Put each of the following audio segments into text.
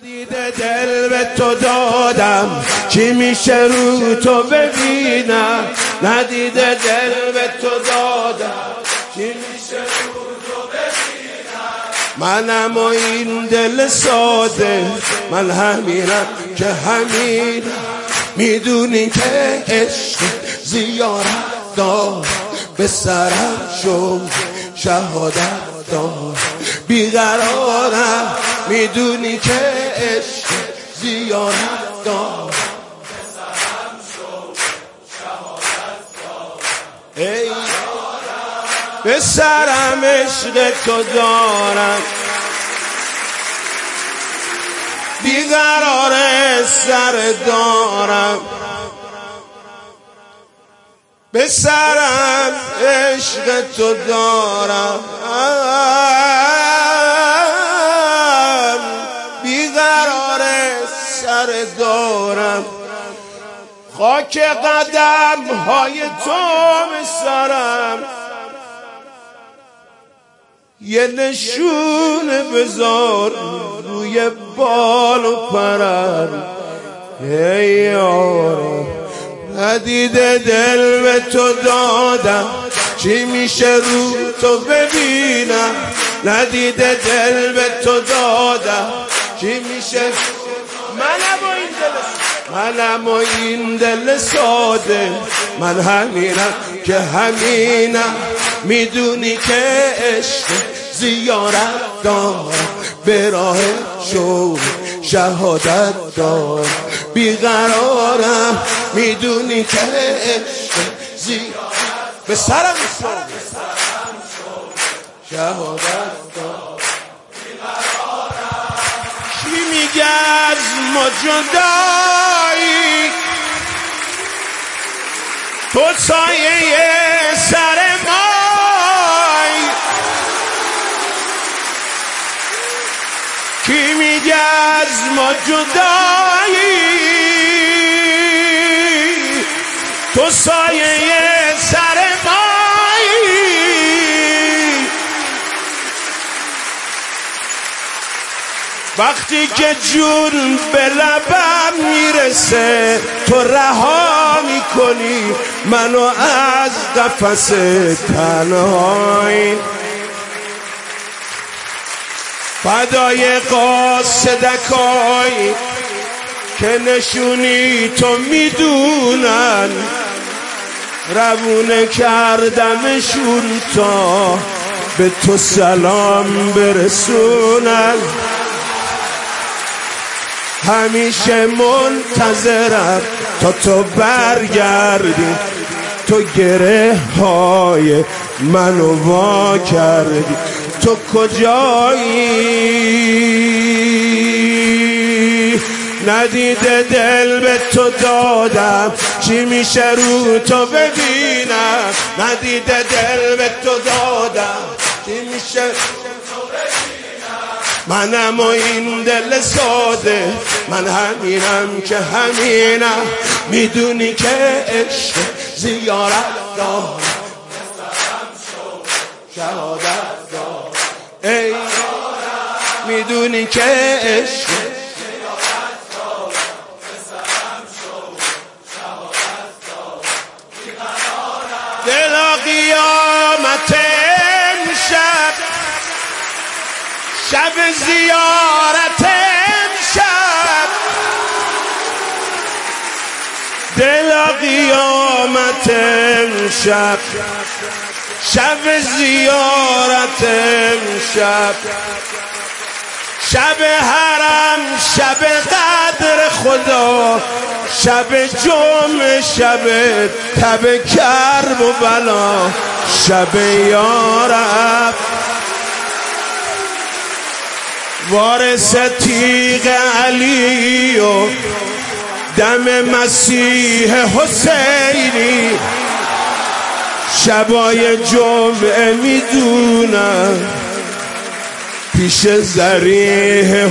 ندید دل به تو دادم چی میشه رو تو ببینم. ندید دل به تو دادم چی میشه رو تو ببینم. منم و این دل ساده من همینم که همین. میدونی که عشق زیارت دار به سرم شد شهادت دار. بیقرارم میدونی که عشق زیارت دار به سرم شد شهادت دار. ای به سرم عشق تو دارم بیقرار سر دارم. به سرم عشق تو دارم بیقرار سر دارم. خاک قدم های تو به سرم یه نشونه بذار روی بال و پرم. ای یارم ندید دل به تو دادم چی میشه رو تو ببینم. ندید دل به تو دادم چی میشه. منم و این دل ساده من همینم که همینم. میدونی که عشق زیارت دار به راه شو شهادت دار. بیقرارم میدونی که عشق زیارت به سرم شو شهادت دار. کی میگه از ما جدایی تو سایه سر مای. کی میگه از ما جدایی تو سایه سر مای. وقتی که جون به لبم میرسه تو رها میکنی منو از قفس تنهایی. فدای قاصدکایی که نشونی تو میدونن روونه کردمشون تا به تو سلام برسونن. همیشه منتظرم تا تو برگردی تو گره های منو وا کردی. تو کجایی ندید دل به تو دادم چی میشه رو تو ببینم. ندید دل به تو دادم چی میشه. منم و این دل ساده من همینم که همینم. میدونی که عشق زیارت دار شهادت دار. ای میدونی که عشق زیارت دار به سرم شو شهادت دار. دلا قیامت امشب شب زیارت امشب. دلا قیامت امشب شب زیارت امشب. شب حرم شب قدر خدا شب جمعه شب تب کرب و بلا. شب یارب وارث تیغ علی و دم مسیح حسینی. شبای جمعه میدونم پیش ذریح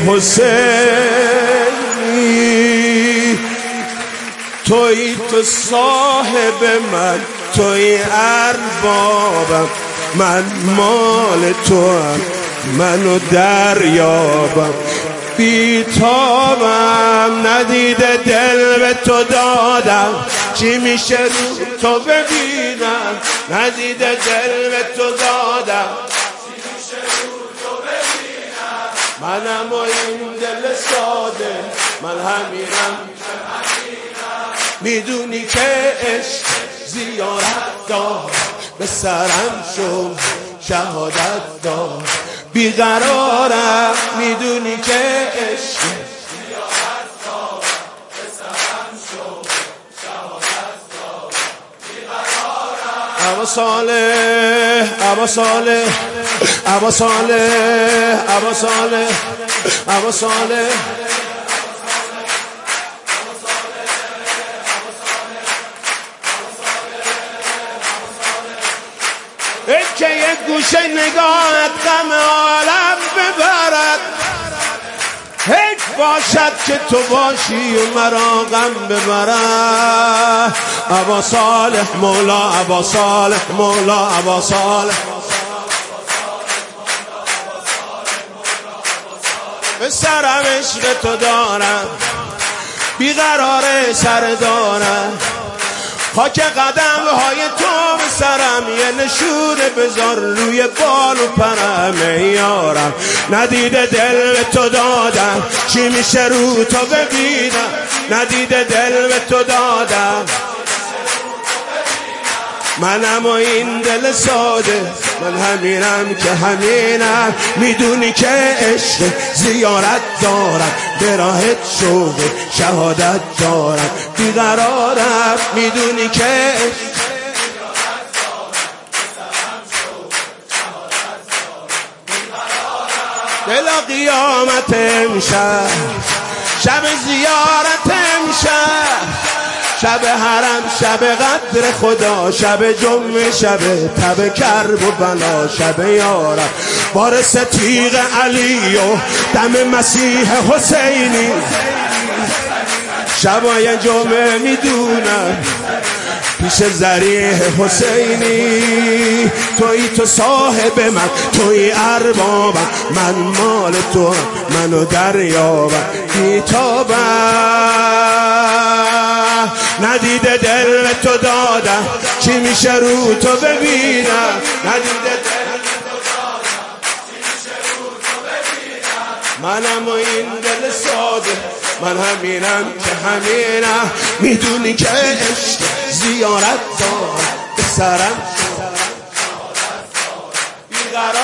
حسینی. توی تو صاحب من توی اربابم من مال تو هم منو دریابم. بی تابم، ندیده دل به تو دادم، چی میشه رو تو ببینم، ندیده دل به تو دادم، چی میشه رو تو ببینم، منم و این دل ساده، من همینم میدونی که عشق زیارت دار، به سرم شو شهادت دار، بیقرارم میدونی که عشق زیارت دار، به سرم شو شهادت دار، بیقرارم. ابا صالح ابا صالح ابا صالح ابا صالح ابا صالح که یک گوشه نگاهت غم عالم ببرد، حیف باشد که تو باشی و مرا غم ببرد. ابا صالح مولا ابا صالح مولا ابا صالح، به سرم عشق تو دارم، بیقرار سر دارم، خاک قدم های تو به سرم، یه نشونه بذار روی بال و پرم یارم، ندیده دل به تو دادم، چی میشه رو تو ببینم، ندیده دل به تو دادم، منم و این دل ساده، من همینم که همینم، میدونی که عشق زیارت دارم، به راهت شوق شهادت دارم، بیقرارم میدونی که عشق زیارت دارم، به سرم شوق شهادت دارم، بیقرارم. دل قیامت امشب، شب زیارت امشب، شب حرم، شب قدر خدا، شب جمعه، شب تب کرب و بلا، شب یارم بارس تیغ علی و دم مسیح حسینی، شبای جمعه میدونم پیش ذریح حسینی، توی تو صاحب من، توی اربابم، من مال تو، منو دریابم، بیتابم، ندیده دل به تو دادم، چی میشه رو تو ببینم، ندیده دل به تو دادم، چی میشه رو تو ببینم، منم و این دل ساده، من همینم که همینم، میدونی که عشق زیارت دارم، به سرم شهادت دارم، بیقرار